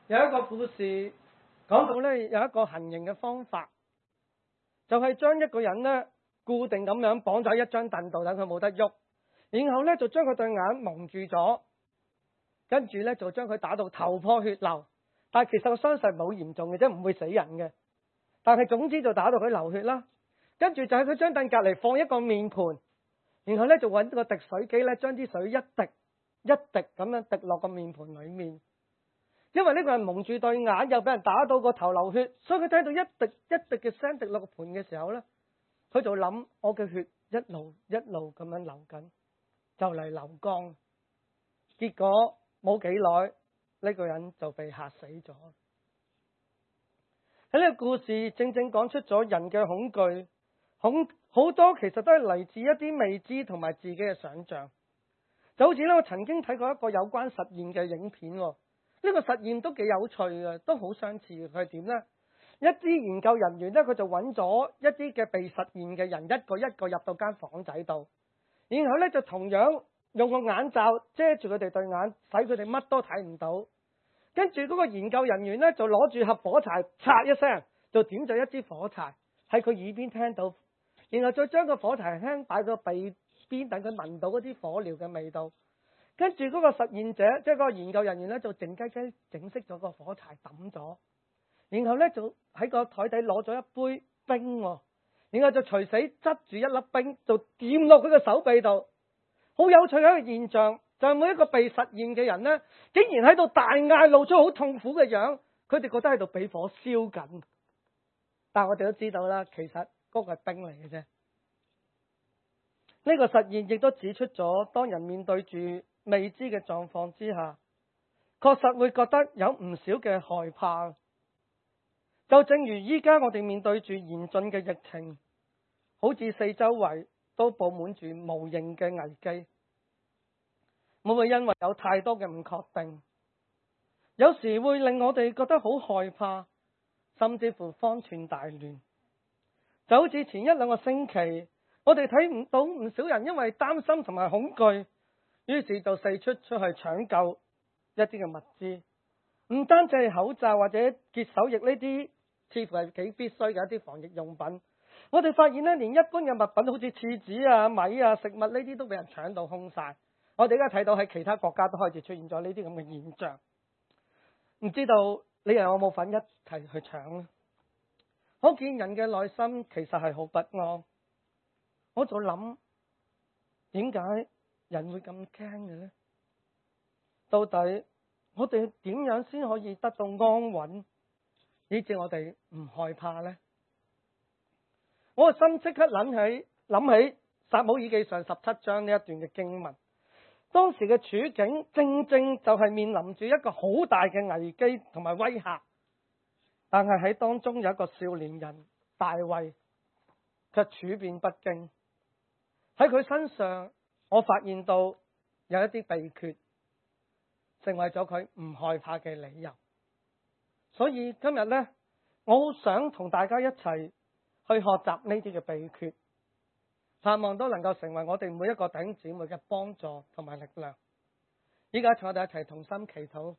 有一個故事講到咧，有一個行刑嘅方法，就係將一個人咧固定咁樣綁咗喺一張凳度，等佢冇得喐，然後咧就將佢對眼蒙住咗，跟住咧就將佢打到頭破血流。但係其實個傷勢唔係好嚴重嘅啫，唔會死人嘅。但係總之就打到佢流血啦。跟住就喺佢張凳隔離放一個面盤，然後咧就揾個滴水機咧，將啲水一滴一滴咁樣滴落個面盤裡面。因為呢個人蒙住對眼，又俾人打到個頭流血，所以佢睇到一滴一滴嘅聲滴落個盤嘅時候咧，佢就諗：我嘅血一路一路咁樣流緊，就嚟流光。結果冇幾耐，呢個人就被嚇死咗。喺呢個故事正正講出咗人嘅恐懼，好多其實都係嚟自一啲未知同埋自己嘅想像。就好似咧，我曾經睇過一個有關實驗嘅影片喎。呢個實驗都幾有趣嘅，都好相似嘅。佢係點呢？一啲研究人員咧，佢就揾咗一啲嘅被實驗嘅人，一個一個入到間房仔度，然後咧就同樣用個眼罩遮住佢哋對眼，使佢哋乜都睇唔到。跟住嗰個研究人員咧就攞住盒火柴，嚓一聲就點咗一支火柴喺佢耳邊聽到，然後再將個火柴輕擺個鼻邊，等佢聞到嗰啲火燎嘅味道。跟住嗰個實驗者，即係嗰個研究人員咧，就靜雞雞整熄咗個火柴，抌咗，然後咧就喺個台底攞咗一杯冰，然後就隨死執住一粒冰，就掂落佢個手臂度。好有趣嘅一個現象，就係每一個被實驗嘅人咧，竟然喺度大嗌，露出好痛苦嘅樣，佢哋覺得喺度俾火燒緊。但係我哋都知道啦，其實嗰個係冰嚟嘅啫。呢個實驗亦都指出咗，當人面對住未知嘅狀況之下，確實會覺得有唔少嘅害怕。就正如依家我哋面對住嚴峻嘅疫情，好似四周圍都佈滿住無形嘅危機，會唔會因為有太多嘅唔確定，有時會令我哋覺得好害怕，甚至乎方寸大亂。就好似前一兩個星期，我哋睇唔到唔少人因為擔心同埋恐懼，於是就四出去搶救一啲嘅物資，唔單止係口罩或者潔手液呢啲，似乎係幾必須嘅一啲防疫用品。我哋發現咧，連一般嘅物品，好似廁紙啊、米啊、食物呢啲，都俾人搶到空晒。我哋而家睇到喺其他國家都開始出現咗呢啲咁嘅現象。唔知道你又有冇份一齊去搶呢？可見人嘅內心其實係好不安。我就諗，點解人會咁驚嘅呢？到底我哋點樣先可以得到安穩，以致我哋唔害怕呢？我個心即刻諗起撒母耳記上17章呢一段嘅經文。當時嘅處境正正就係面臨住一個好大嘅危機同埋威嚇，但係喺當中有一個少年人大衛，卻處變不驚。喺佢身上，我發現到有一啲秘訣，成為咗佢唔害怕嘅理由。所以今日呢，我好想同大家一齊去學習呢啲嘅秘訣，盼望都能夠成為我哋每一個弟兄姊妹嘅幫助同埋力量。依家請我哋一齊同心祈禱。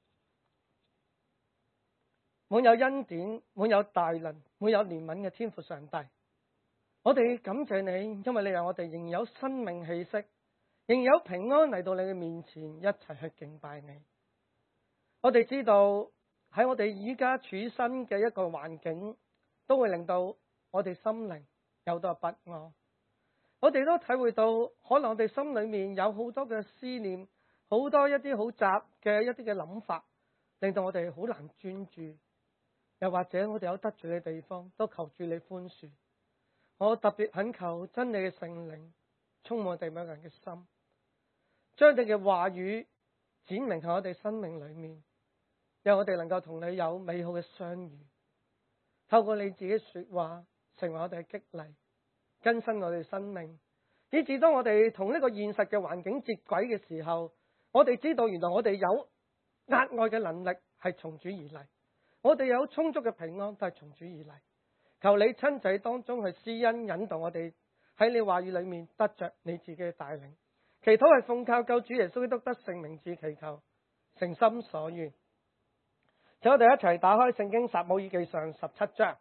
滿有恩典、滿有大能、滿有憐憫嘅天父上帝，我哋感謝你，因為你讓我哋仍然有生命氣息，仍然有平安嚟到你嘅面前，一齊去敬拜你。我哋知道喺我哋依家處身嘅一個環境，都會令到我哋心靈有好多不安。我哋都體會到，可能我哋心裏面有好多嘅思念，好多一啲好雜嘅一啲嘅諗法，令到我哋好難專注。又或者我哋有得罪嘅地方，都求住你寬恕。我特別懇求真理嘅聖靈充滿我哋每個人嘅心，將你嘅話語展明喺我哋生命裏面，讓我哋能夠同你有美好嘅相遇。透過你自己說話，成為我哋嘅激勵，更新我哋生命，以至當我哋同呢個現實嘅環境接軌嘅時候，我哋知道原來我哋有額外嘅能力係從主而嚟，我哋有充足嘅平安都係從主而嚟。求你親自當中去施恩引導我哋喺你話語裏面得着你自己嘅帶領。祈禱係奉靠救主耶穌基督得勝名字祈求，誠心所願。 請我哋一齊打開聖經撒母耳記上17章。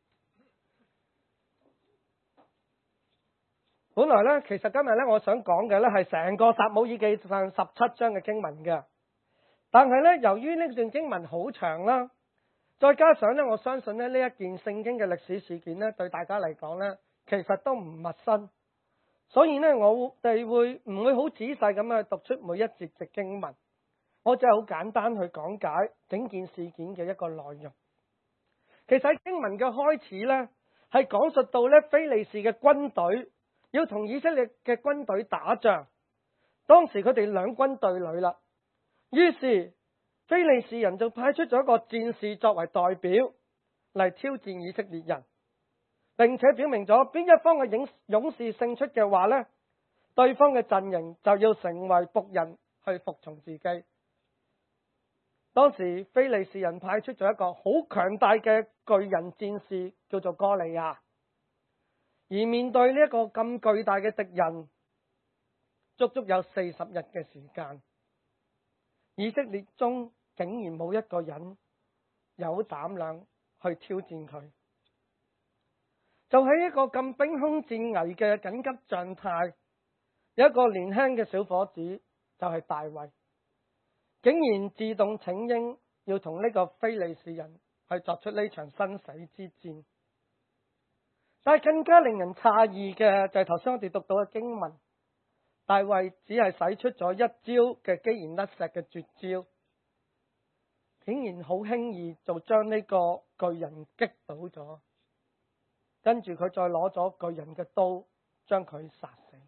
本來咧，其實今日咧，我想講嘅咧係成個撒母耳記上17章嘅經文嘅。但係咧，由於呢段經文好長啦，再加上咧，我相信咧呢一件聖經嘅歷史事件咧，對大家嚟講咧，其實都唔陌生。所以咧，我哋唔會好仔細咁去讀出每一節嘅經文，我只係好簡單去講解整件事件嘅一個內容。其實喺經文嘅開始咧，係講述到咧非利士嘅軍隊要同以色列嘅軍隊打仗，當時佢哋兩軍對壘啦。於是非利士人就派出咗一個戰士作為代表嚟挑戰以色列人，並且表明咗邊一方嘅勇士勝出嘅話呢，對方嘅陣營就要成為僕人去服從自己。當時非利士人派出咗一個好強大嘅巨人戰士，叫做哥利亞。而面對呢一個咁巨大嘅敵人，足足有40日嘅時間，以色列中竟然冇一個人有膽量去挑戰佢。就喺一個咁兵凶戰危嘅緊急狀態，有一個年輕嘅小伙子就係大衛，竟然自動請纓要同呢個非利士人去作出呢場生死之戰。但係更加令人詫異嘅就係頭先我哋讀到嘅經文，大衛只係使出咗一招嘅機然甩石嘅絕招，竟然好輕易就將呢個巨人擊倒咗，跟住佢再攞咗巨人嘅刀將佢殺死。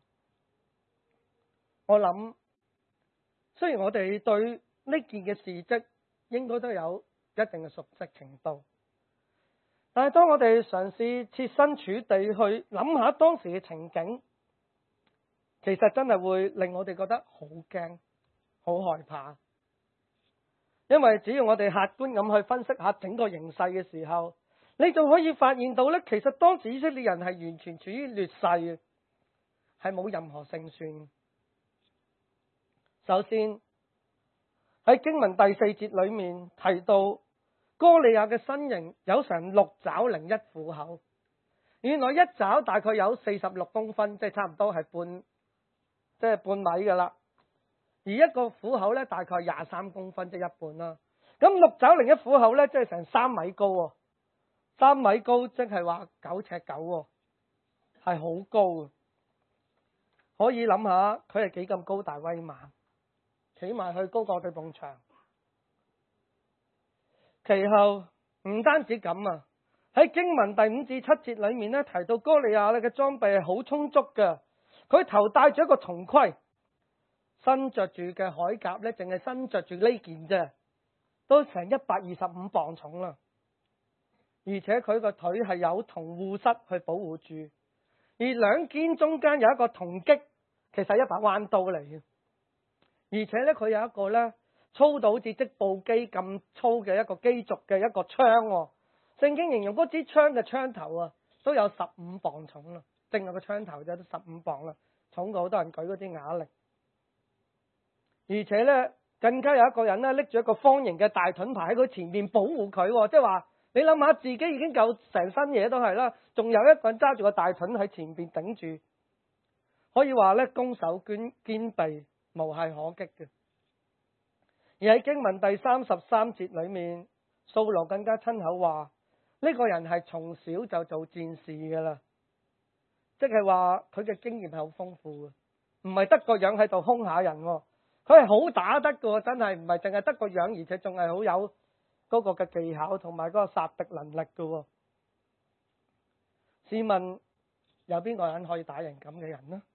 我諗，雖然我哋對呢件嘅事蹟應該都有一定嘅熟悉程度，但係當我哋嘗試設身處地去諗下當時嘅情景，其實真係會令我哋覺得好驚、好害怕。因為只要我哋客觀咁去分析下整個形勢嘅時候，你就可以發現到咧，其實當時以色列人係完全處於劣勢嘅，係冇任何勝算。首先喺經文第4節裏面提到，哥利亞嘅身形有成6肘零1虎口，原來1肘大概有46公分，即係差唔多係半米噶啦。而一個虎口咧，大概23公分，即係一半啦。咁6肘零1虎口咧，即係成3米高喎，3米高即係話9尺9喎，係好高嘅。可以諗下佢係幾咁高大威猛，企埋去高過我哋埲牆。其後唔單止咁啊，喺經文第5至7節裏面咧，提到哥利亞咧嘅裝備係好充足嘅，佢頭戴住一個銅盔，身着住嘅鎧甲咧，淨係身着住呢件啫，都成125磅重啦。而且佢個腿係有銅護膝去保護住，而兩肩中間有一個銅戟，其實係一把彎刀嚟嘅。而且咧，佢有一個咧粗到好似織布機咁粗嘅一個機軸嘅一個槍。聖經形容嗰支槍嘅槍頭啊，都有15磅重啦，淨係個槍頭就都15磅啦，重過好多人舉嗰啲啞鈴。而且咧，更加有一個人咧拎住一個方形嘅大盾牌喺佢前面保護佢，即係話你諗下，自己已經夠成身嘢都係啦，仲有一個人揸住個大盾喺前邊頂住，可以話咧攻守兼備，無懈可擊嘅。而喺經文第33節裏面，掃羅更加親口話呢個人係從小就做戰士噶啦，即係話佢嘅經驗係好豐富嘅，唔係得個樣喺度兇下人，佢係好打得嘅，真係唔係淨係得個樣，而且仲係好有嗰個嘅技巧同埋嗰個殺敵能力嘅。試問有邊個人可以打贏咁嘅人呢？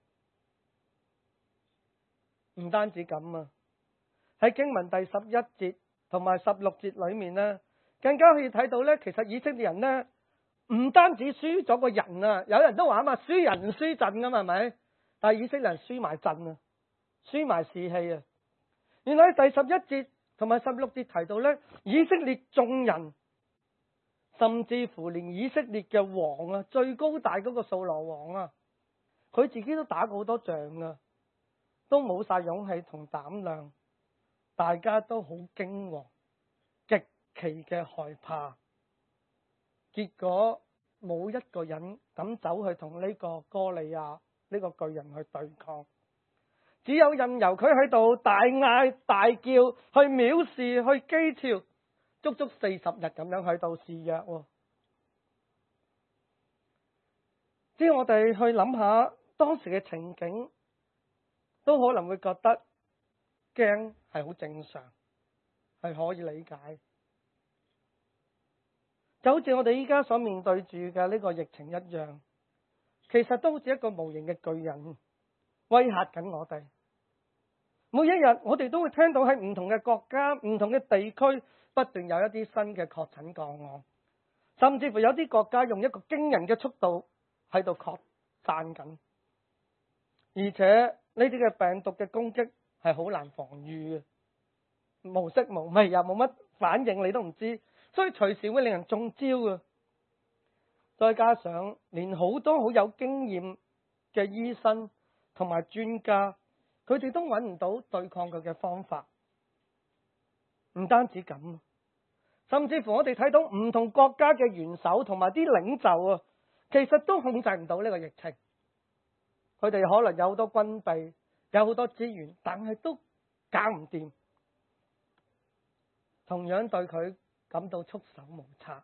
唔單止咁啊，喺經文第11節同埋16節裏面呢，更加可以睇到呢，其實以色列人呢，唔單止輸咗個人啊，有人都話啊嘛，輸人唔輸陣噶嘛，係咪？但係以色列人輸埋陣啊，輸埋士氣啊！原來喺第11節同埋16節提到呢，以色列眾人，甚至乎連以色列嘅王啊，最高大嗰個掃羅王啊，佢自己都打過好多仗啊，都冇晒勇氣同膽量，大家都好驚惶，極其嘅害怕，結果冇一個人敢走去同呢個歌利亞呢個巨人去對抗，只有任由佢喺度大嗌大叫，去藐視，去譏誚，足足40日咁樣喺度肆虐。只要我哋去諗下當時嘅情景，都可能會覺得驚係好正常，係可以理解。就好似我哋依家所面對住嘅呢個疫情一樣，其實都好似一個無形嘅巨人威嚇緊我哋。每一日我哋都會聽到喺唔同嘅國家、唔同嘅地區不斷有一啲新嘅確診個案，甚至乎有啲國家用一個驚人嘅速度喺度擴散緊，而且呢啲嘅病毒嘅攻擊係好難防禦嘅，無色無味又冇乜反應，你都唔知，所以隨時會令人中招嘅。再加上連好多好有經驗嘅醫生同埋專家，佢哋都揾唔到對抗佢嘅方法。唔單止咁，甚至乎我哋睇到唔同國家嘅元首同埋啲領袖啊，其實都控制唔到呢個疫情。佢哋可能有好多軍備，有好多資源，但係都搞唔掂，同樣對佢感到束手無策，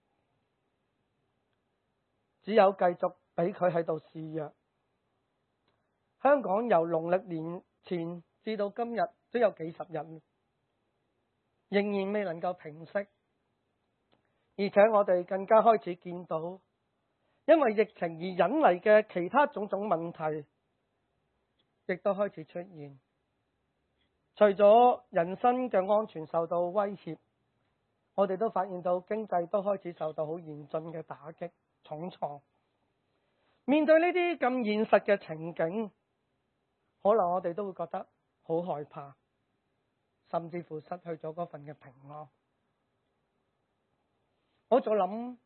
只有繼續俾佢喺度肆虐。香港由農曆年前至到今日都有幾十日，仍然未能夠平息，而且我哋更加開始見到因為疫情而引嚟嘅其他種種問題，亦都開始出現。除咗人身嘅安全受到威脅，我哋都發現到經濟都開始受到好嚴峻嘅打擊重創。面對呢啲咁現實嘅情景，可能我哋都會覺得好害怕，甚至乎失去咗嗰份嘅平安。我就諗，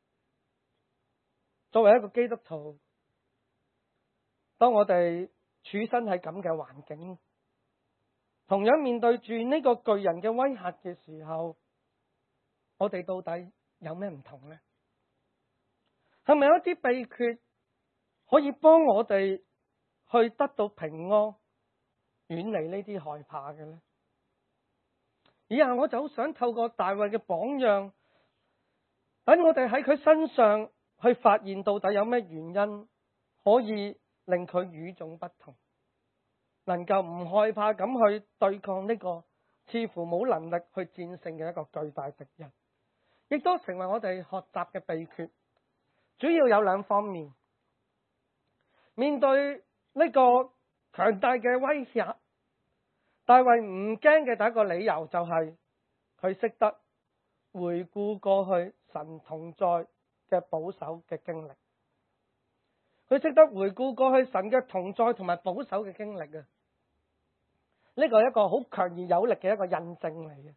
作為一個基督徒，當我哋處身喺咁嘅環境，同樣面對住呢個巨人嘅威嚇嘅時候，我哋到底有咩唔同呢？係咪有一啲秘訣可以幫我哋去得到平安，遠離呢啲害怕嘅呢？以下我就好想透過大衛嘅榜樣，等我哋喺佢身上去發現到底有咩原因可以令佢與眾不同，能夠唔害怕咁去對抗呢個似乎冇能力去戰勝嘅一個巨大敵人，亦都成為我哋學習嘅秘訣。主要有兩方面。面對呢個強大嘅威脅，大衛唔驚嘅第一個理由就係佢識得回顧過去神同在嘅保守嘅經歷，佢識得回顧過去神嘅同在同埋保守嘅經歷啊！呢個係一個好強而有力嘅一個印證嚟嘅。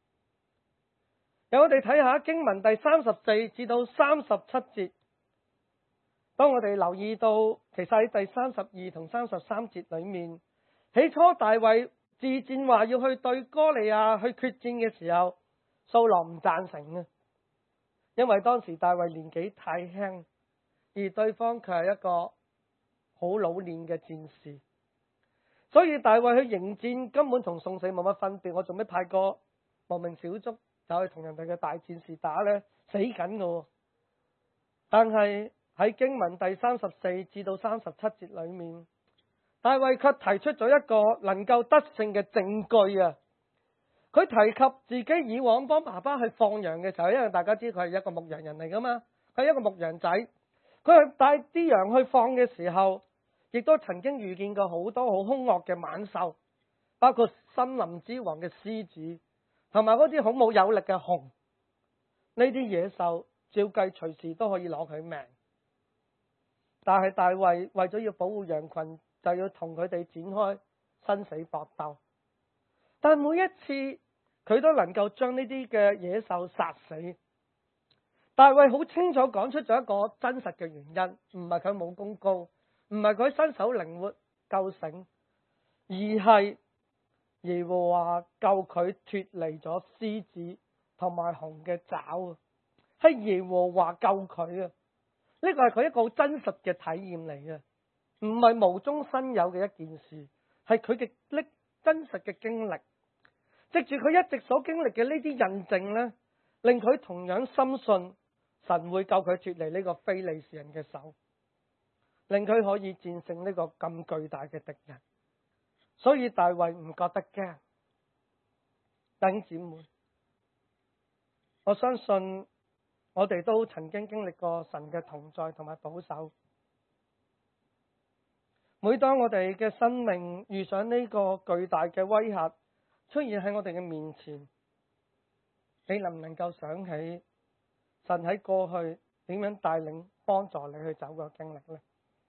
由我哋睇下經文第34至到37節。當我哋留意到，其實喺第32同33節裏面，起初大衛自薦話要去對歌利亞去決戰嘅時候，掃羅唔贊成啊，因為當時大衛年紀太輕，而對方卻係一個好老練嘅戰士，所以大衛去迎戰根本同送死冇乜分別。我做咩派個無名小卒走去同人哋嘅大戰士打呢？死緊㗎。但係喺經文第34至到37節裏面，大衛卻提出咗一個能夠得勝嘅證據啊！佢提及自己以往幫爸爸去放羊嘅時候，因為大家知佢係一個牧羊人嚟噶嘛，佢係一個牧羊仔，佢係帶啲羊去放嘅時候，亦都曾經遇見過好多好兇惡嘅猛獸，包括森林之王嘅獅子，同埋嗰啲好冇有力嘅熊。呢啲野獸照計隨時都可以攞佢命。但係大衛為咗要保護羊群，就要同佢哋展開生死搏鬥。但每一次佢都能夠將呢啲嘅野獸殺死。大衛好清楚講出咗一個真實嘅原因，唔係佢武功高，唔係佢身手靈活夠醒，而係耶和華救佢脫離咗獅子同埋熊嘅爪啊，係耶和華救佢啊！呢個係佢一個好真實嘅體驗嚟嘅，唔係無中生有嘅一件事，係佢嘅真實嘅經歷。藉住佢一直所經歷嘅呢啲印證咧，令佢同樣深信神會救佢脫離呢個非利士人嘅手，令佢可以戰勝呢個咁巨大嘅敵人。所以大衛唔覺得驚。弟兄姊妹，我相信我哋都曾經經歷過神嘅同在同埋保守。每當我哋嘅生命遇上呢個巨大嘅威嚇出現喺我哋嘅面前，你能唔能夠想起神喺過去點樣帶領幫助你去走個經歷呢？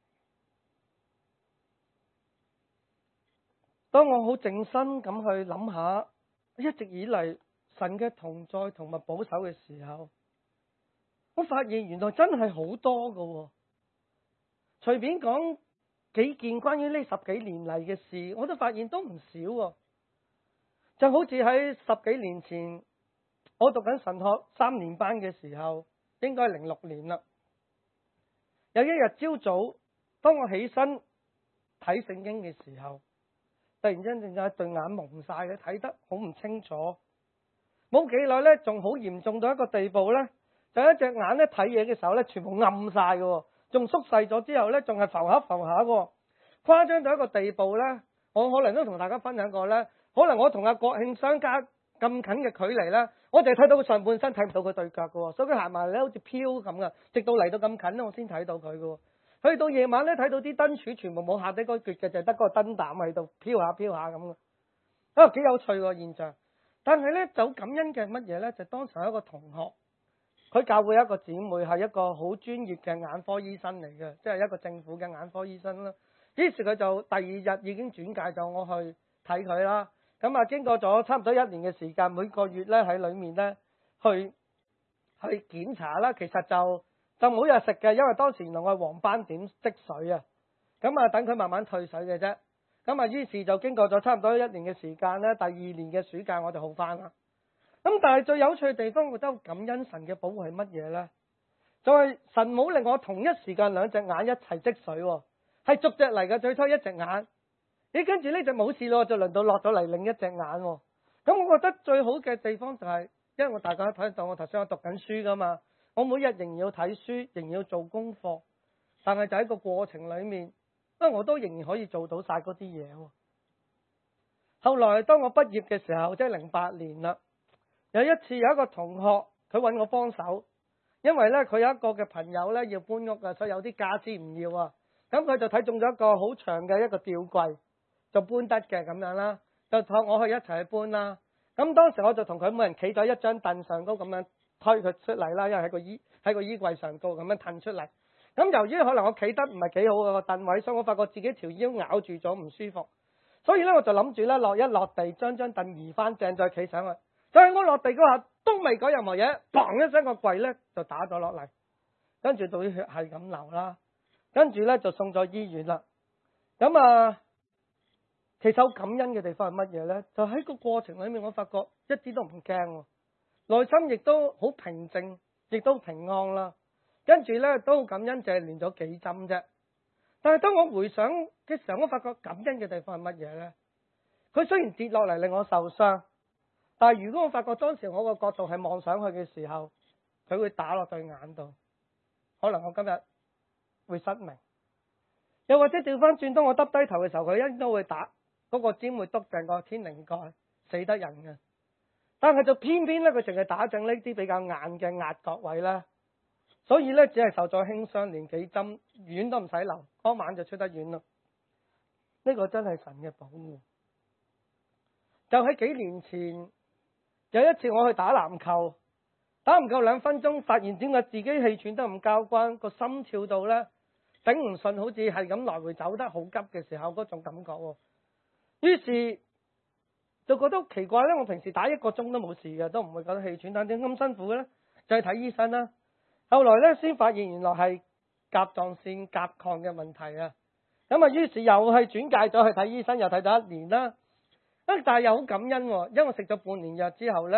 當我好靜心咁去諗下一直以嚟神嘅同在同埋保守嘅時候，我發現原來真係好多㗎。隨便講幾件關於呢10幾年嚟嘅事，我都發現都唔少。就好似喺10幾年前，我讀緊神學3年班嘅時候，應該係06年啦。有一日朝早，當我起身睇聖經嘅時候，突然之間有對眼蒙晒嘅，睇得好唔清楚。冇幾耐咧，仲好嚴重到一個地步咧，就一隻眼咧睇嘢嘅時候咧，全部暗晒嘅，仲縮細咗之後咧，仲係浮下嘅，誇張到一個地步咧。我可能都同大家分享過咧，可能我同阿國慶相隔咁近嘅距離咧，我淨係睇到佢上半身，睇唔到佢對腳嘅，所以佢行埋咧好似飄咁嘅，直到嚟到咁近咧，我先睇到佢嘅。去到夜晚咧，睇到啲燈柱全部冇下底嗰橛嘅，就係得嗰個燈膽喺度飄下咁嘅，啊幾有趣個現象。但係咧，就感恩嘅乜嘢咧？就當時有一個同學，佢教會一個姊妹係一個好專業嘅眼科醫生嚟嘅，即係一個政府嘅眼科醫生啦。於是佢就第2日已經轉介咗我去睇佢啦。咁啊，經過咗差唔多1年嘅時間，每個月咧喺裏面咧去檢查啦。其實就冇嘢食嘅，因為當時原來我係黃斑點積水啊。咁啊，等佢慢慢退水嘅啫。咁啊，於是就經過咗差唔多1年嘅時間咧，第2年嘅暑假我就好翻啦。咁但係最有趣嘅地方，我覺得感恩神嘅保護係乜嘢咧？就係神冇令我同一時間2隻眼一齊積水，係逐隻嚟嘅。最初1隻眼，跟住呢隻冇事咯，就輪到落咗嚟另一隻眼。咁我覺得最好嘅地方就係，因為大家睇到我頭先我讀緊書噶嘛，我每日仍然要睇書，仍然要做功課，但係就喺個過程裏面，我都仍然可以做到晒嗰啲嘢。後來當我畢業嘅時候，即係08年啦，有一次有一個同學佢揾我幫手，因為咧佢有一個嘅朋友咧要搬屋啊，所以有啲家私唔要啊，咁佢就睇中咗一個好長嘅一個吊櫃，就搬得嘅咁樣啦，就託我去一齊去搬啦。咁當時我就同佢每人企咗一張凳上高咁樣推佢出嚟啦，因為喺個衣櫃上高咁樣褪出嚟。咁由於可能我企得唔係幾好個凳位，所以我發覺自己條腰咬住咗唔舒服，所以咧我就諗住咧落地將張凳移翻正再企上去。就係我落地嗰下都未講任何嘢，砰一聲個櫃咧就打咗落嚟，跟住到啲血係咁流啦，跟住咧就送咗醫院啦。咁啊，其實好感恩嘅地方係乜嘢咧？就喺個過程裏面，我發覺一啲都唔驚，內心亦都好平靜，亦都平安啦。跟住咧都好感恩，就係連咗幾針啫。但係當我回想嘅時候，我發覺感恩嘅地方係乜嘢咧？佢雖然跌落嚟令我受傷，但係如果我發覺當時我個角度係望上去嘅時候，佢會打落對眼度，可能我今日會失明。又或者調翻轉，當我耷低頭嘅時候，佢應該會打嗰個尖會篤正個天靈蓋，死得人嘅。但係就偏偏咧，佢淨係打正呢啲比較硬嘅額角位啦，所以咧只係受咗輕傷，連幾針院都唔使留，嗰晚就出得院啦。呢個真係神嘅保護。就喺幾年前有一次我去打籃球，打唔夠2分鐘，發現點解自己氣喘得咁交關，個心跳到咧頂唔順，好似係咁來回走得好急嘅時候嗰種感覺。於是就覺得好奇怪咧，我平時打1個鐘都冇事嘅，都唔會覺得氣喘，但點咁辛苦嘅咧？就去睇醫生啦。後來咧先發現原來係甲狀腺甲亢嘅問題啊。咁啊，於是又係轉介咗去睇醫生，又睇咗1年啦。但係又好感恩，因為我食咗半年藥之後咧，其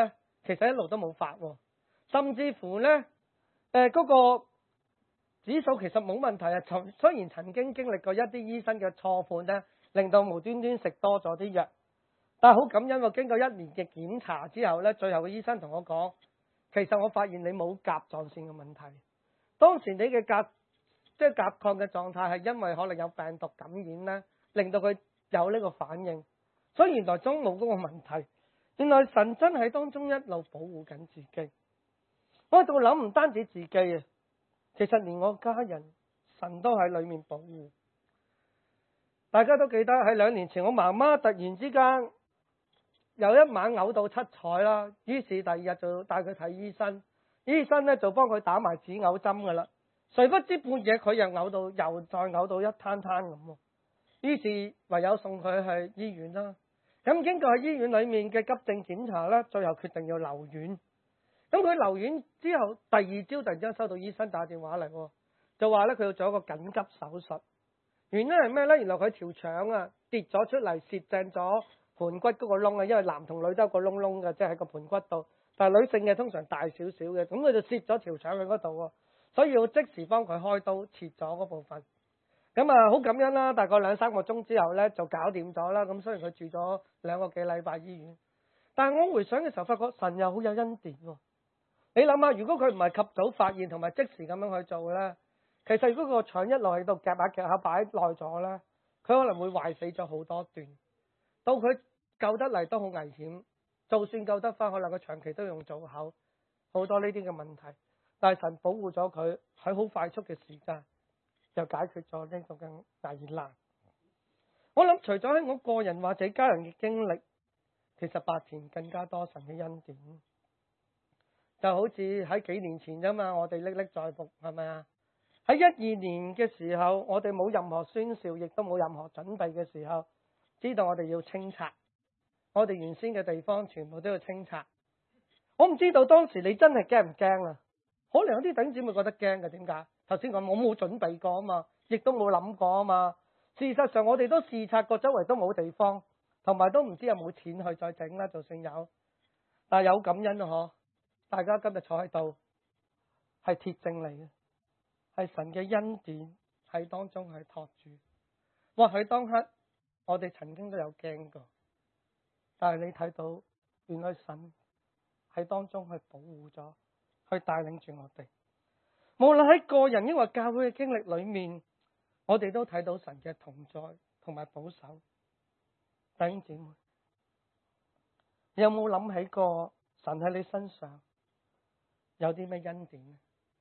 其實一路都冇發喎，甚至乎咧嗰個指數其實冇問題啊。雖然曾經經歷過一啲醫生嘅錯判咧，令到無端端食多咗啲藥，但係好感恩喎。經過1年嘅檢查之後咧，最後嘅醫生同我講，其實我發現你冇甲狀腺嘅問題。當時你嘅甲亢嘅狀態係因為可能有病毒感染咧，令到佢有呢個反應，所以原來都冇嗰個問題。原來神真係當中一路保護緊自己。我喺度諗，唔單止自己啊，其實連我家人，神都喺裏面保護。大家都記得喺2年前，我媽媽突然之間有一晚嘔到七彩啦，於是第2日就帶佢睇醫生，醫生咧就幫佢打埋止嘔針噶啦。誰不知半夜佢又再嘔到一灘灘咁，於是唯有送佢去醫院啦。咁經過喺醫院裏面嘅急症檢查咧，最後決定要留院。咁佢留院之後，第2朝突然之間收到醫生打電話嚟，就話咧佢要做一個緊急手術。原因係咩咧？原來佢條腸啊跌咗出嚟，攝正咗盤骨嗰個窿啊。因為男同女都有個窿窿嘅，即係喺個盤骨度。但係女性嘅通常大少少嘅，咁佢就攝咗條腸喺嗰度，所以要即時幫佢開刀切咗嗰部分。咁啊好感恩啦！大概2-3個鐘之後咧就搞掂咗啦。咁雖然佢住咗2個幾禮拜醫院，但係我回想嘅時候發覺神又好有恩典喎。你諗下，如果佢唔係及早發現同埋即時咁樣去做咧，其實如果個腸一路喺度夾下擺耐咗咧，佢可能會壞死咗好多段。到佢救得嚟都好危險，就算救得翻，可能佢長期都用造口，好多呢啲嘅問題。但係神保護咗佢喺好快速嘅時間，就解決咗呢個嘅危難。我諗除咗喺我個人或者家人嘅經歷，其實白田更加多神嘅恩典。就好似喺幾年前啫嘛，我哋歷歷在目，係咪啊？喺12年嘅時候，我哋冇任何宣召，亦都冇任何準備嘅時候，知道我哋要清拆，我哋原先嘅地方全部都要清拆。我唔知道當時你真係驚唔驚啊？可能有啲弟兄姊妹覺得驚嘅，點解？頭先講我冇準備過啊嘛，亦都冇諗過啊嘛。事實上我哋都視察過周圍都冇地方，同埋都唔知有冇錢去再整啦，就算有，但係有感恩啊嗬！大家今日坐喺度係鐵證嚟嘅，係神嘅恩典喺當中係托住。或許當刻我哋曾經都有驚過，但係你睇到原來神喺當中去保護咗，去帶領住我哋。無論喺個人抑或教會嘅經歷裏面，我哋都睇到神嘅同在同埋保守。弟兄姊妹，你有冇諗起過神喺你身上有啲咩恩典呢？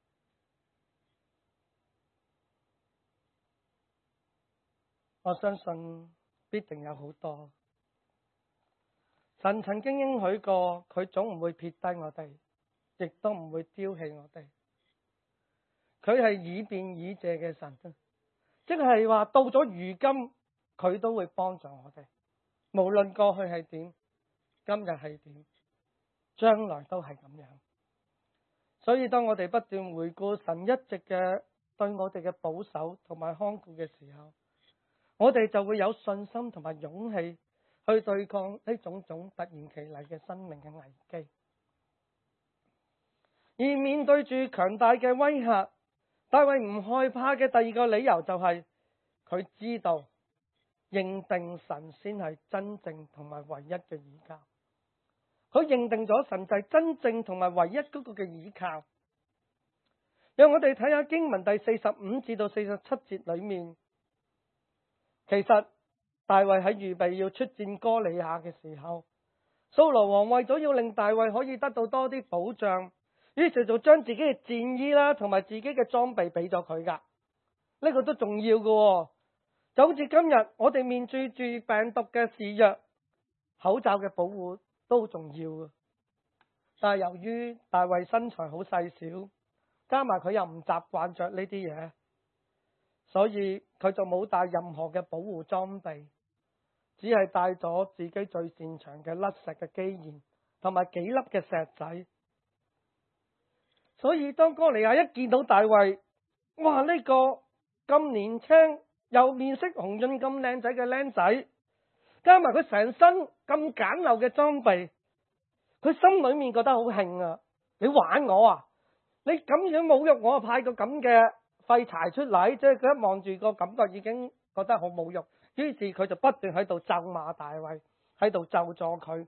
我相信必定有好多。神曾經應許過，佢總唔會撇低我哋，亦都唔會丟棄我哋。佢係以便以謝嘅神，即係話到咗如今，佢都會幫助我哋。無論過去係點，今日係點，將來都係咁樣。所以當我哋不斷回顧神一直嘅對我哋嘅保守同埋看顧嘅時候，我哋就會有信心同埋勇氣去對抗呢種種突然其來嘅生命嘅危機。而面對住強大嘅威嚇，大衛唔害怕嘅第二個理由就係佢知道認定神先係真正同埋唯一嘅依靠。佢認定咗神就係真正同埋唯一嗰個嘅依靠。讓我哋睇下經文第45至到47節裏面，其實大衛喺預備要出戰歌利亞嘅時候，掃羅王為咗要令大衛可以得到多啲保障，於是就將自己嘅戰衣啦同埋自己嘅裝備俾咗佢噶。呢個都重要嘅，就好似今日我哋面對住病毒嘅肆虐，口罩嘅保護都好重要嘅。但係由於大衛身材好細小，加埋佢又唔習慣着呢啲嘢，所以佢就冇帶任何嘅保護裝備，只係帶咗自己最擅長嘅甩石嘅機弦同埋幾粒嘅石仔。所以當歌利亞一見到大衛，哇！呢個咁年輕又面色紅潤咁靚仔嘅僆仔，加埋佢成身咁簡陋嘅裝備， 佢心裏面覺得好興啊！你玩我啊！你咁樣侮辱我，派個咁嘅廢柴出嚟，即係佢一望住個感覺已經覺得好侮辱，於是佢就不斷喺度咒罵大衛，喺度咒詛佢。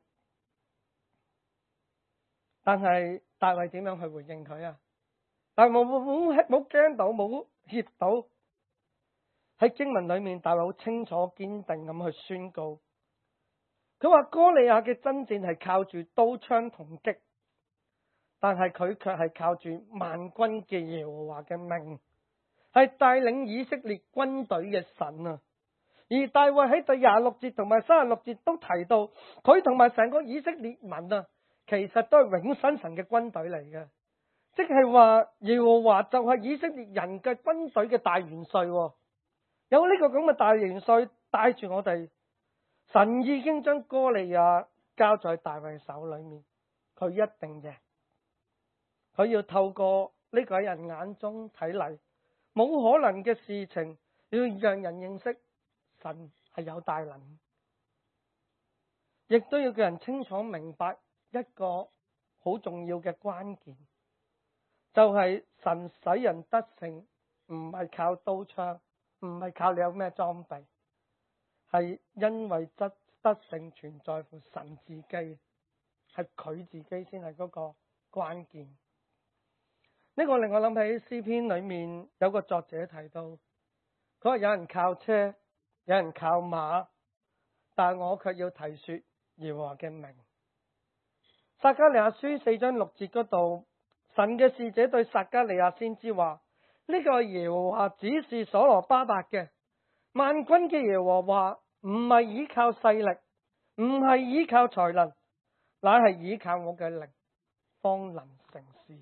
但係大衛點樣去回應佢啊？但係冇驚到，冇怯到。喺經文裏面，大衛好清楚堅定咁去宣告，佢話哥利亞嘅爭戰係靠住刀槍銅戟，但係佢卻係靠住萬軍嘅耶和華嘅名，係帶領以色列軍隊嘅神啊！而大衛喺第26節同埋36節都提到，佢同埋成個以色列民啊，其實都係永生神嘅軍隊嚟嘅，即係話耶和華就係以色列人嘅軍隊嘅大元帥。有呢個咁嘅大元帥帶住我哋，神已經將哥利亞交在大衛手裏面，佢一定贏。佢要透過呢個喺人眼中睇嚟冇可能嘅事情，要讓人認識神係有大能，亦都要叫人清楚明白一個好重要嘅關鍵，就係神使人得勝，唔係靠刀槍，唔係靠你有咩裝備，係因為得勝全在乎神自己，係佢自己先係嗰個關鍵。呢個令我諗起詩篇裏面有個作者提到，佢話有人靠車，有人靠馬，但我卻要提說耶和華嘅名。撒迦利亞書4章6節嗰度，神嘅使者對撒迦利亞先知話：呢個耶和華指示所羅巴伯嘅，萬軍嘅耶和華唔係依靠勢力，唔係依靠才能，乃係依靠我嘅靈，方能成事。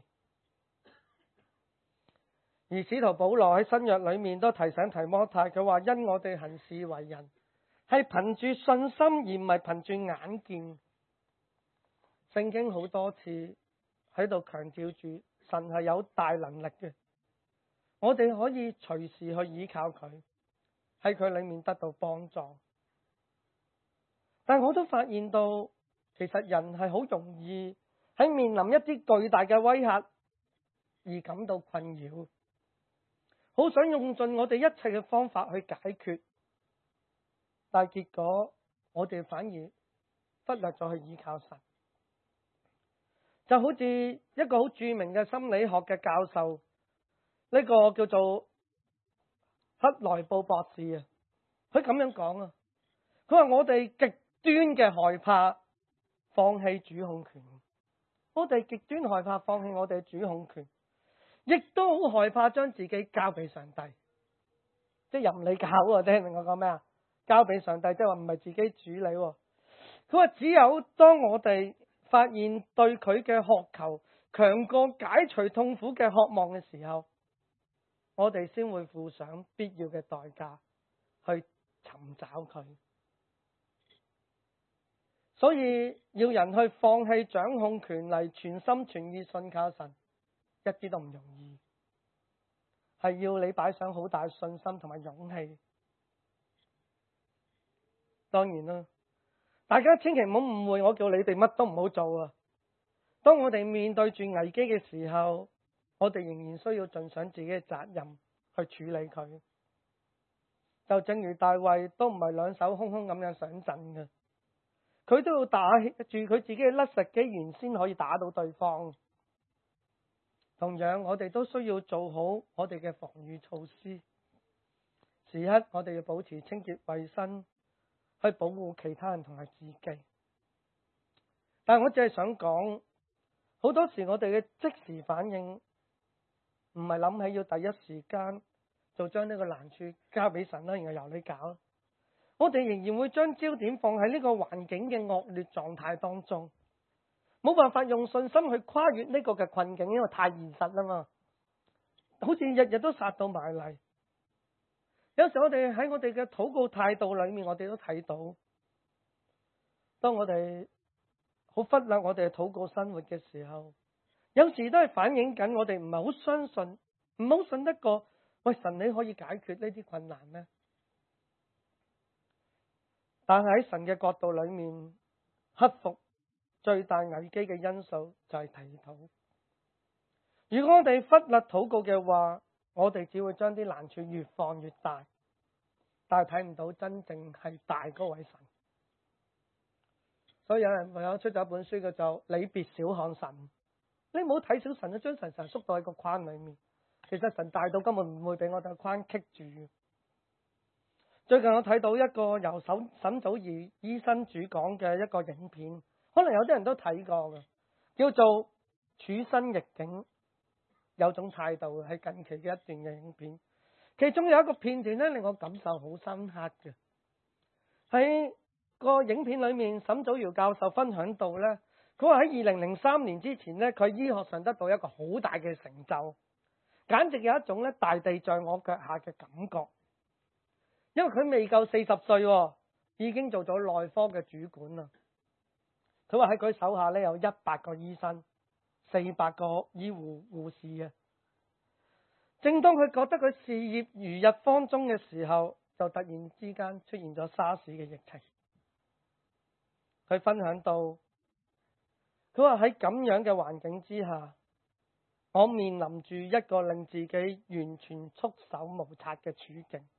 而使徒保羅喺新約裏面都提醒提摩太，佢話因我哋行事為人係憑住信心，而唔係憑住眼見。聖經好多次喺度強調住神係有大能力嘅，我哋可以隨時去依靠佢，喺佢裏面得到幫助。但我都發現到，其實人係好容易喺面臨一啲巨大嘅威嚇而感到困擾，好想用盡我哋一切嘅方法去解決，但係結果我哋反而忽略咗去依靠神。就好似一個好著名嘅心理學嘅教授，呢個叫做克萊布博士啊，佢咁樣講啊，佢話我哋極端嘅害怕放棄主控權，我哋極端害怕放棄我哋嘅主控權，亦都好害怕將自己交俾上帝，即係任你搞啊！聽明我講咩啊？交俾上帝，即係話唔係自己處理。佢話只有當我哋發現對佢嘅渴求強過解除痛苦嘅渴望嘅時候，我哋先會付上必要嘅代價去尋找佢。所以要人去放棄掌控權嚟，全心全意信靠神，一啲都唔容易，係要你擺上好大信心同埋勇氣。當然啦，大家千祈唔好誤會，我叫你哋乜都唔好做啊！當我哋面對住危機嘅時候，我哋仍然需要盡上自己嘅責任去處理佢。就正如大衛都唔係兩手空空咁樣上陣嘅，佢都要打住佢自己嘅甩石機緣先可以打到對方。同樣，我哋都需要做好我哋嘅防禦措施，時刻我哋要保持清潔衛生，去保護其他人同埋自己。但係我只係想講，好多時我哋嘅即時反應唔係諗起要第一時間就將呢個難處交俾神啦，然後由你搞。我哋仍然會將焦點放喺呢個環境嘅惡劣狀態當中，冇辦法用信心去跨越呢個嘅困境，因為太現實啦嘛，好似日日都殺到埋嚟。有時我哋喺我哋嘅禱告態度裏面，我哋都睇到，當我哋好忽略我哋嘅禱告生活嘅時候，有時都係反映緊我哋唔係好相信，唔好信得過，喂，神你可以解決呢啲困難咩？但係喺神嘅角度裏面，克服最大危機嘅因素就係祈禱。如果我哋忽略禱告嘅話，我哋只會將啲難處越放越大，但係睇唔到真正係大嗰位神。所以有人唯有出咗一本書嘅就你別小看神，你唔好睇小神，將神縮到喺個框裏面。其實神大到根本唔會俾我哋個框棘住。最近我睇到一個由沈祖兒醫生主講嘅一個影片，可能有啲人都睇過嘅，叫做處身逆境，有種態度，係近期嘅一段嘅影片。其中有一個片段咧，令我感受好深刻嘅。喺個影片裏面，沈祖堯教授分享到咧，佢話喺2003年之前咧，佢醫學上得到一個好大嘅成就，簡直有一種咧大地在我腳下嘅感覺。因為佢未夠40歲，已經做咗內科嘅主管啦。佢話喺佢手下咧有100個醫生、400個醫護護士嘅。正當佢覺得佢事業如日方中嘅時候，就突然之間出現咗沙士嘅疫情。佢分享到，佢話喺咁樣嘅環境之下，我面臨住一個令自己完全束手無策嘅處境。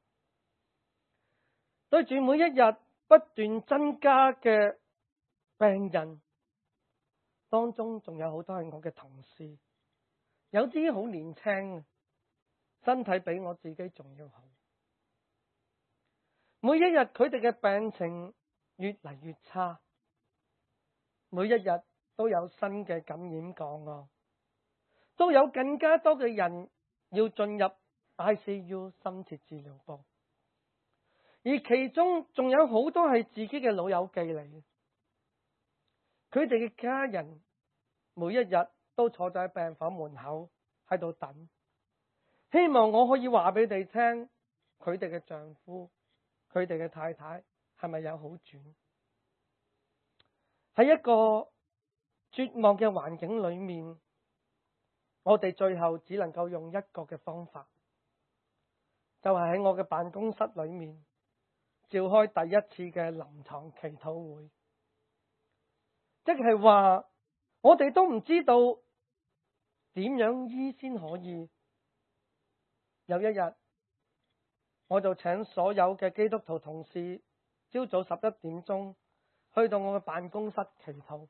對住每一日不斷增加嘅病人當中，仲有好多係我嘅同事，有啲好年輕，身體比我自己仲要好。每一日佢哋嘅病情越嚟越差，每一日都有新嘅感染個案，都有更加多嘅人要進入 ICU 深切治療部。而其中仲有好多係自己嘅老友記嚟嘅，佢哋嘅家人每一日都坐在病房門口喺度等，希望我可以話俾你聽，佢哋嘅丈夫、佢哋嘅太太係咪有好轉？喺一個絕望嘅環境裏面，我哋最後只能夠用一個嘅方法，就係喺我嘅辦公室裏面召開第一次嘅臨床祈禱會，即係話我哋都唔知道點樣醫先可以。有一日，我就請所有嘅基督徒同事朝早11點鐘去到我嘅辦公室祈禱。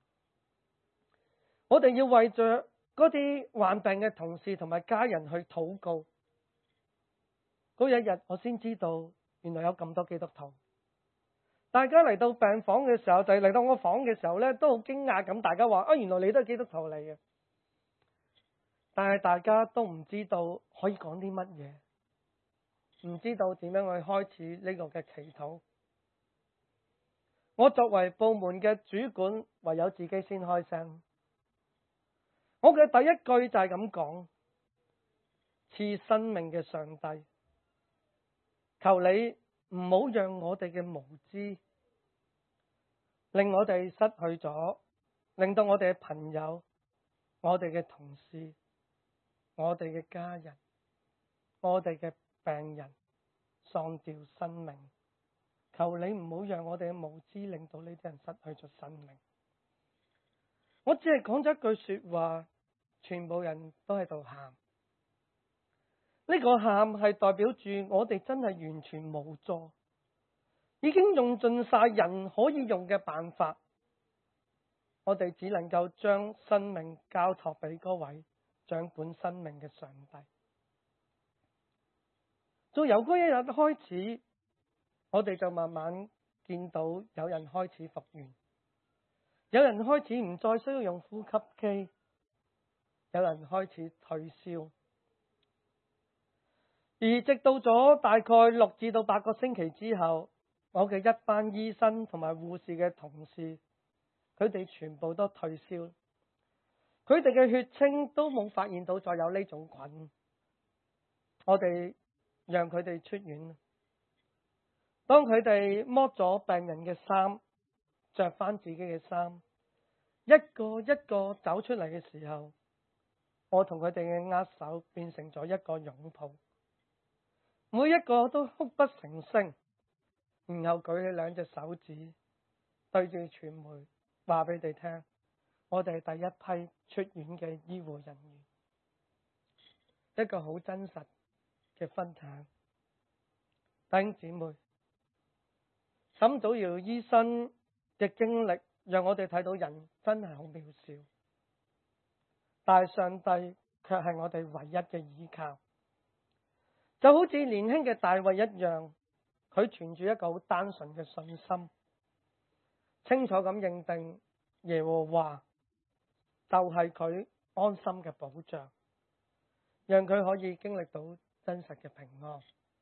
我哋要為着嗰啲患病嘅同事同埋家人去禱告。嗰一日我先知道，原來有咁多基督徒，大家嚟到病房嘅時候，就係嚟到我房嘅時候咧，都好驚訝咁。大家話原來你都係基督徒嚟嘅，但係大家都唔知道可以講啲乜嘢，唔知道點樣去開始呢個嘅祈禱。我作為部門嘅主管，唯有自己先開聲。我嘅第一句就係咁講：賜生命嘅上帝，求你唔好讓我哋嘅無知令我哋失去咗，令到我哋嘅朋友、我哋嘅同事、我哋嘅家人、我哋嘅病人喪掉生命。求你唔好讓我哋嘅無知令到呢啲人失去咗生命。我只係講咗一句說話，全部人都喺度喊。呢個喊係代表住我哋真係完全無助，已經用盡晒人可以用嘅辦法，我哋只能夠將生命交託俾嗰位掌管生命嘅上帝。就由嗰一日開始，我哋就慢慢見到有人開始復原，有人開始唔再需要用呼吸機，有人開始退燒。而直到咗大概6至到8個星期之後，我嘅一班醫生同埋護士嘅同事，佢哋全部都退燒，佢哋嘅血清都冇發現到再有呢種菌。我哋讓佢哋出院。當佢哋剝咗病人嘅衫，着翻自己嘅衫，一個一個走出嚟嘅時候，我同佢哋嘅握手變成咗一個擁抱，每一個都哭不成聲，然後舉起2隻手指對住傳媒話俾你聽，我哋係第一批出院嘅醫護人員，一個好真實嘅分享。弟兄姊妹，沈祖堯醫生嘅經歷讓我哋睇到人真係好渺小，但係上帝卻係我哋唯一嘅依靠。就好似年輕嘅大衛一樣，佢存住一個好單純嘅信心，清楚咁認定耶和華就係佢安心嘅保障，讓佢可以經歷到真實嘅平安。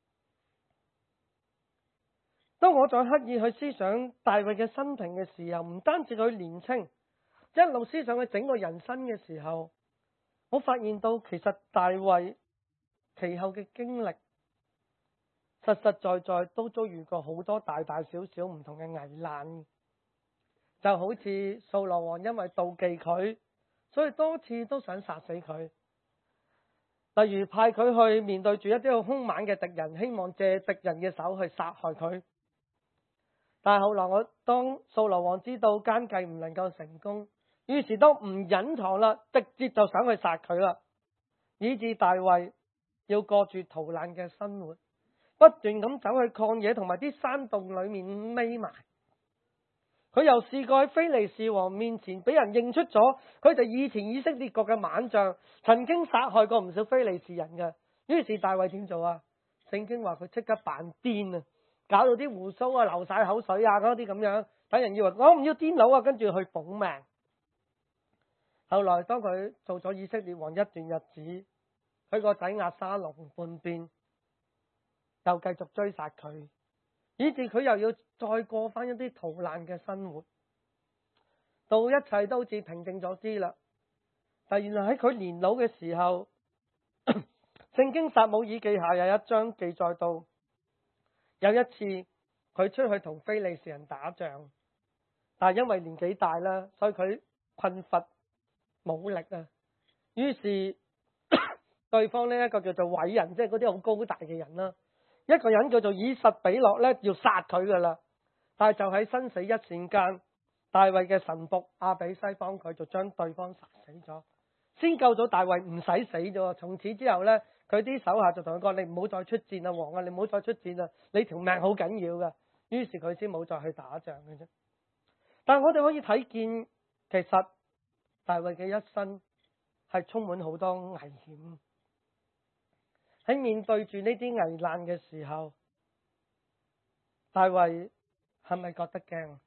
當我再刻意去思想大衛嘅生平嘅時候，唔單止佢年青，一路思想佢整個人生嘅時候，我發現到其實大衛其後嘅經歷，實實在在都遭遇過好多大大小小唔同嘅危難。就好似掃羅王因為妒忌佢，所以多次都想殺死佢。例如派佢去面對住一啲好兇猛嘅敵人，希望借敵人嘅手去殺害佢。但係後來當掃羅王知道奸計唔能夠成功，於是都唔隱藏啦，直接就想去殺佢啦。以致大衛要過住逃難嘅生活，不斷咁走去曠野同埋啲山洞裏面匿埋。佢又試過喺非利士王面前俾人認出咗佢哋以前以色列國嘅猛將，曾經殺害過唔少非利士人嘅。於是大衛點做啊？聖經話佢即刻扮癲啊，搞到啲鬍鬚啊流晒口水啊嗰啲咁樣，等人以為我唔要癲佬啊，跟住去捧命。後來當佢做咗以色列王一段日子，佢個仔押沙龍叛變，又繼續追殺佢，以致佢又要再過翻一啲逃難嘅生活，到一切都好似平靜咗啲啦。但原來喺佢年老嘅時候，聖經撒母耳記下有一章記載到，有一次佢出去同非利士人打仗，但係因為年紀大啦，所以佢困乏冇力啊。於是對方呢一個叫做偉人，即係嗰啲好高大嘅人啦，一個人叫做以實比諾呢，要殺佢噶啦。但係就喺生死一線間，大衛嘅臣僕亞比篩幫佢就將對方殺死咗，先救咗大衛唔使死咗。從此之後呢，佢啲手下就同佢講：你唔好再出戰啊，王啊，你唔好再出戰啊，你條命好緊要噶。於是佢先冇再去打仗嘅啫。但係我哋可以睇見，其實大衛嘅一生係充滿好多危險。喺面對住呢啲危難嘅時候，大衛係咪覺得驚？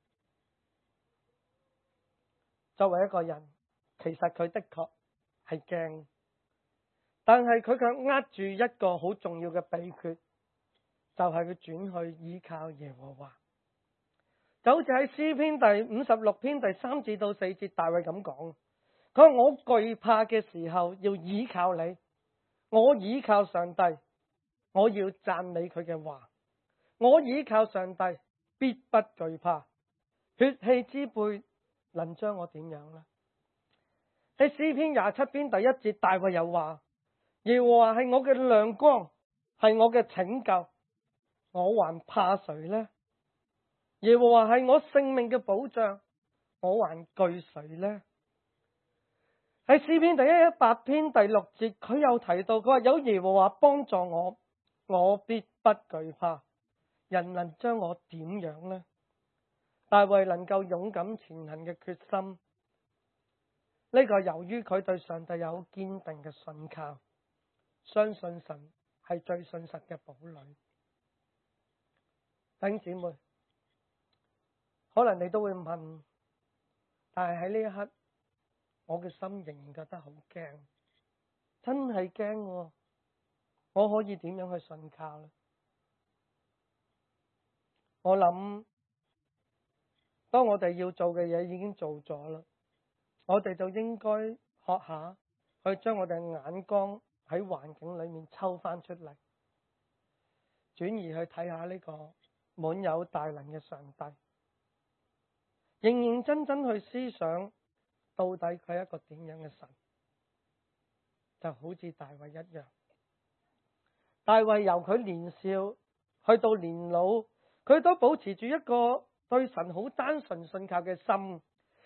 作為一個人，其實佢的確係驚，但係佢卻握住一個好重要嘅秘訣，就係佢轉去依靠耶和華。就好似喺詩篇第56篇第3至到4節，大衛咁講：佢話我懼怕嘅時候要依靠你，我依靠上帝，我要讚美佢嘅話，我依靠上帝必不懼怕，血氣之輩能將我點樣呢？喺詩篇27篇第1節，大衛又話：耶和華係我嘅亮光，係我嘅拯救，我還怕誰呢？耶和華係我性命嘅保障，我還懼誰呢？喺詩篇第118篇第6節，佢又提到，佢話有耶和華幫助我，我必不懼怕，人能將我點樣呢？大衛能夠勇敢前行嘅決心，呢個由於佢對上帝有堅定嘅信靠，相信神係最信實嘅堡壘。弟兄姊妹，可能你都會問，但係喺呢一刻，我嘅心仍然覺得好驚，真係驚喎，我可以點樣去信靠呢？我諗，當我哋要做嘅嘢已經做咗啦，我哋就應該學下去將我哋嘅眼光喺環境裏面抽翻出嚟，轉移去睇下呢個滿有大能嘅上帝，認認真真去思想到底佢係一個點樣嘅神。就好似大衛一樣，大衛由佢年少去到年老，佢都保持住一個對神好單純信靠嘅心，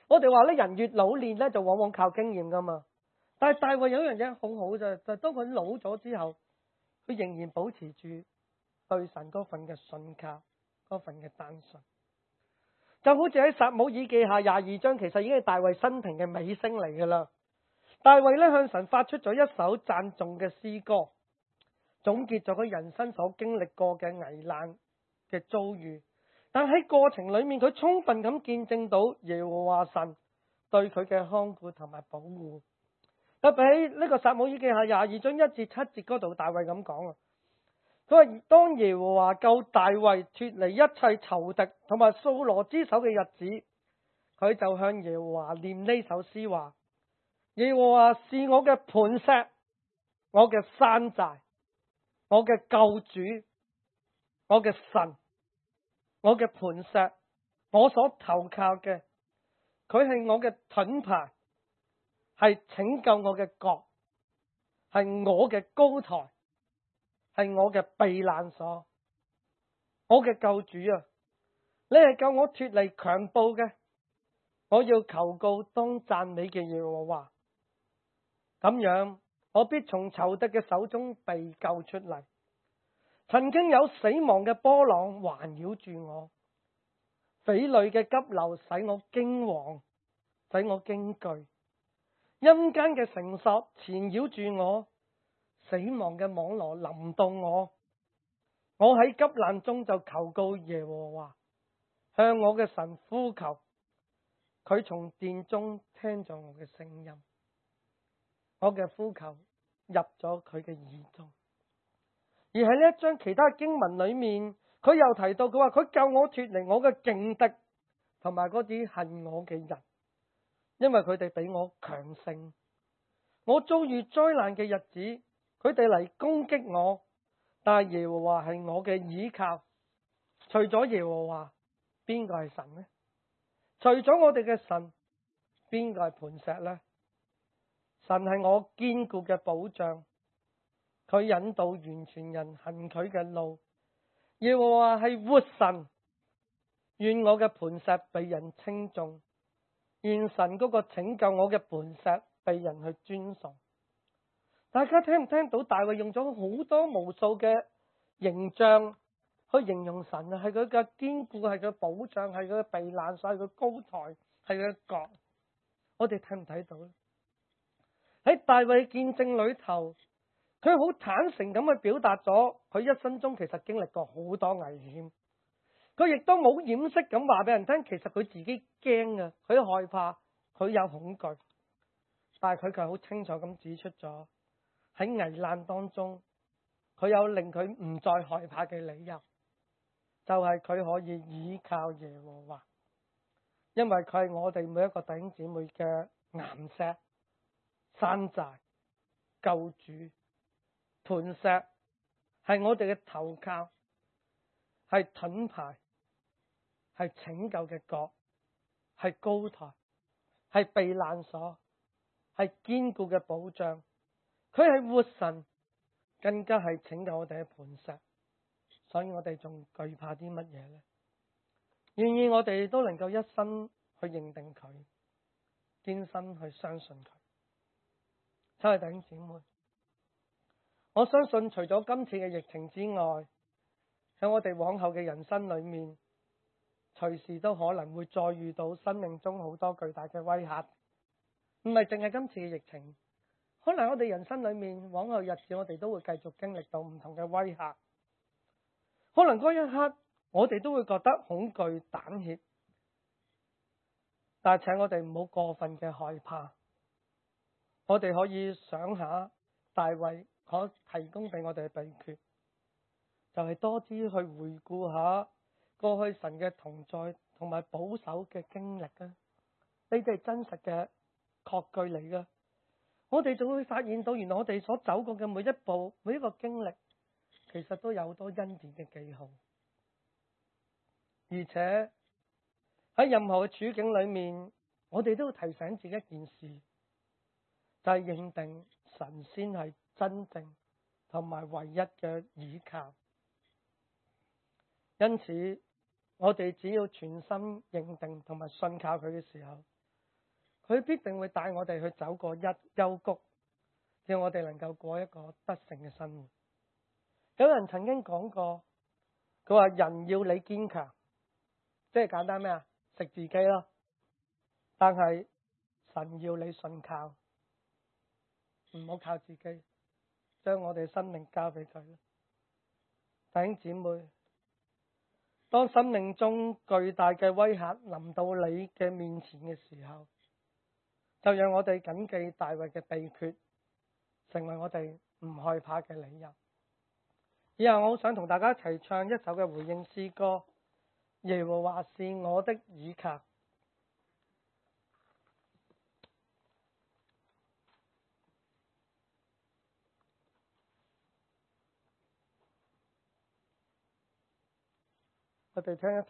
我哋話咧，人越老練咧，就往往靠經驗噶嘛。但係大衛有一樣嘢好好啫，就係當佢老咗之後，佢仍然保持住對神嗰份嘅信靠，嗰份嘅單純。就好似喺撒母耳記下22章，其實已經係大衛生平嘅尾聲嚟噶啦。大衛咧向神發出咗一首讚頌嘅詩歌，總結咗佢人生所經歷過嘅危難嘅遭遇。但喺過程裏面，佢充分咁見證到耶和華神對佢嘅看顧同埋保護。特別喺呢個撒母耳記下22章1至7節嗰度，大衛咁講啊，佢話當耶和華救大衛脫離一切仇敵同埋掃羅之手嘅日子，佢就向耶和華念呢首詩話：耶和華是我嘅磐石，我嘅山寨，我嘅救主，我嘅神，我嘅磐石，我所投靠嘅，佢係我嘅盾牌，係拯救我嘅角，係我嘅高台，係我嘅避難所。我嘅救主啊，你係救我脫離強暴嘅，我要求告當讚美嘅耶和華。咁樣我必從仇敵嘅手中被救出嚟。曾經有死亡嘅波浪環繞住我，匪類嘅急流使我驚惶，使我驚懼。陰間嘅繩索纏繞住我，死亡嘅網羅臨到我。我喺急難中就求告耶和華，向我嘅神呼求。佢從殿中聽咗我嘅聲音，我嘅呼求入咗佢嘅耳中。而喺呢一章其他經文裏面，佢又提到佢話佢救我脫離我嘅勁敵同埋嗰啲恨我嘅人，因為佢哋比我強盛。我遭遇災難嘅日子，佢哋嚟攻擊我，但係耶和華係我嘅倚靠。除咗耶和華，邊個係神呢？除咗我哋嘅神，邊個係磐石呢？神係我堅固嘅保障，佢引導完全人行佢嘅路。耶和華係活神，願我嘅磐石被人稱頌，願神嗰個拯救我嘅磐石被人去尊崇。大家聽唔聽到大衛用咗好多無數嘅形象去形容神啊？係佢嘅堅固，係佢嘅保障，係佢嘅避難所，係佢高台，係佢嘅角。我哋睇唔睇到咧？喺大衛見證裏頭，佢好坦誠咁去表達咗佢一生中其實經歷過好多危險。佢亦都冇掩飾咁話俾人聽，其實佢自己驚啊，佢害怕，佢有恐懼。但係佢卻好清楚咁指出咗喺危難當中，佢有令佢唔再害怕嘅理由，就係佢可以倚靠耶和華，因為佢係我哋每一個弟兄姊妹嘅岩石、山寨、救主、磐石，係我哋嘅投靠，係盾牌，係拯救嘅角，係高台，係避難所，係堅固嘅保障。佢係活神，更加係拯救我哋嘅磐石。所以我哋仲懼怕啲乜嘢呢？願意我哋都能夠一生去認定佢，堅心去相信佢。親愛的弟兄姊妹，我相信除咗今次嘅疫情之外，喺我哋往後嘅人生裏面，隨時都可能會再遇到生命中好多巨大嘅威嚇。唔係淨係今次嘅疫情，可能我哋人生裏面往後日子，我哋都會繼續經歷到唔同嘅威嚇。可能嗰一刻我哋都會覺得恐懼膽怯，但係請我哋唔好過分嘅害怕。我哋可以想下大衛可提供俾我哋嘅秘訣，就係多啲去回顧下過去神嘅同在同埋保守嘅經歷啊！呢啲係真實嘅確據嚟㗎。我哋就會發現到，原來我哋所走過嘅每一步、每一個經歷，其實都有好多恩典嘅記號。而且喺任何嘅處境裏面，我哋都要提醒自己一件事，就係認定神先係真正同埋唯一嘅倚靠。因此，我哋只要全心認定同埋信靠佢嘅時候， 佢必定會帶我哋去走過一幽谷，叫我哋能夠過一個得勝嘅生活。有人曾經講過，佢話人要你堅強，即係簡單咩啊？食自己咯。但係神要你信靠，唔好靠自己，將我哋生命交俾佢。弟兄姊妹，當生命中巨大嘅威嚇臨到你嘅面前嘅時候，就讓我哋謹記大衛嘅秘訣，成為我哋唔害怕嘅理由。以後我好想同大家一齊唱一首嘅回應詩歌，耶和華是我的倚靠。我哋聽一